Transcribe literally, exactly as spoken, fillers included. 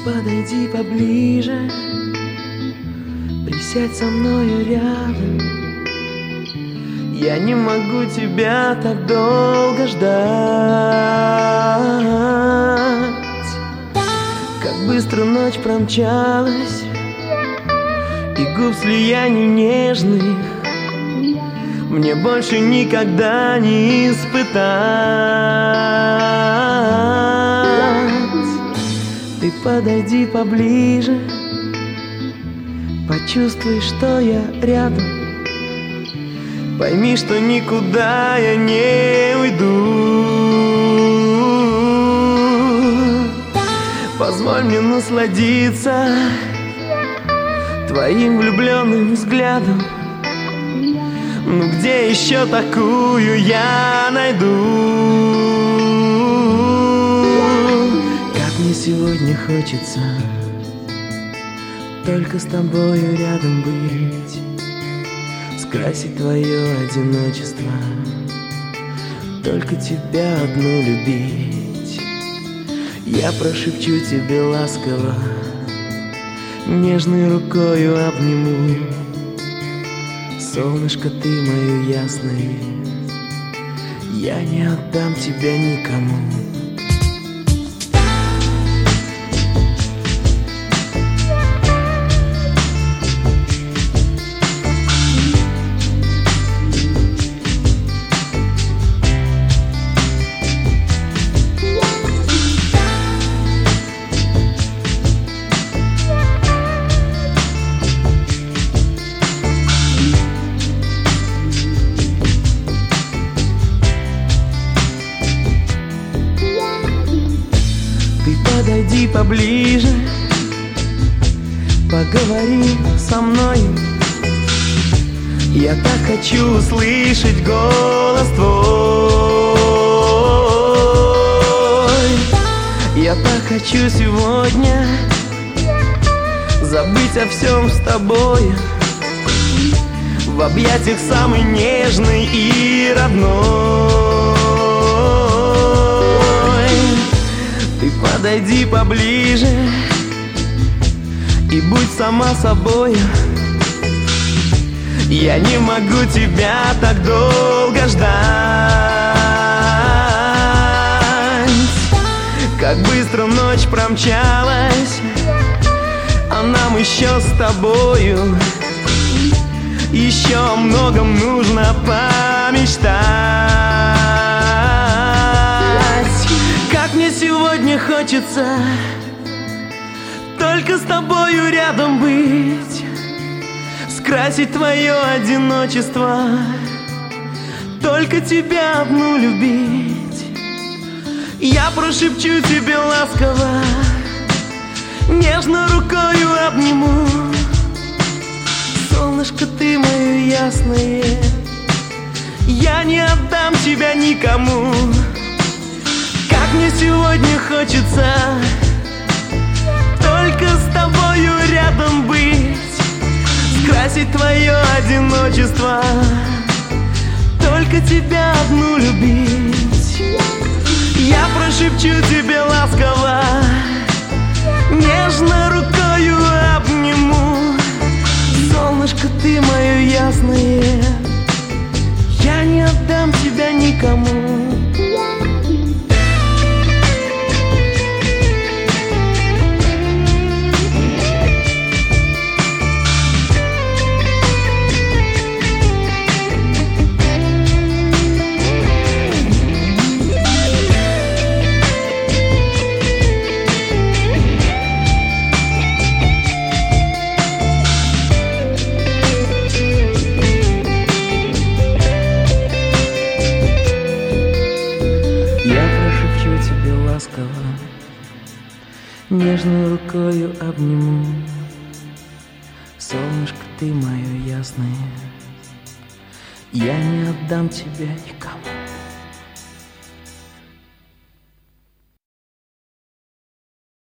подойди поближе, присядь со мною рядом. Я не могу тебя так долго ждать. Как быстро ночь промчалась, и губ слияний нежных мне больше никогда не испытать. Ты подойди поближе, почувствуй, что я рядом. Пойми, что никуда я не уйду. Позволь мне насладиться твоим влюбленным взглядом. Ну где еще такую я найду? Как мне сегодня хочется только с тобою рядом быть, скрасить твое одиночество, только тебя одну любить. Я прошепчу тебе ласково, нежной рукою обниму. Солнышко, ты мое ясное, я не отдам тебя никому. Подойди поближе, поговори со мной. Я так хочу услышать голос твой. Я так хочу сегодня забыть о всем с тобой, в объятиях самой нежной и родной. Ты подойди поближе и будь сама собой. Я не могу тебя так долго ждать. Как быстро ночь промчалась, а нам еще с тобою еще о многом нужно помечтать. Как мне сегодня хочется только с тобою рядом быть, скрасить твое одиночество, только тебя одну любить. Я прошепчу тебе ласково, нежно рукою обниму. Солнышко, ты мое ясное, я не отдам тебя никому. Как мне сегодня хочется только с тобою рядом быть, скрасить твое одиночество, только тебя одну любить. Я прошепчу тебе ласково, нежно рукою обниму. Солнышко, ты мое ясное, я не отдам тебя никому. Нежной рукою обниму. Солнышко, ты мое ясное, я не отдам тебя никому.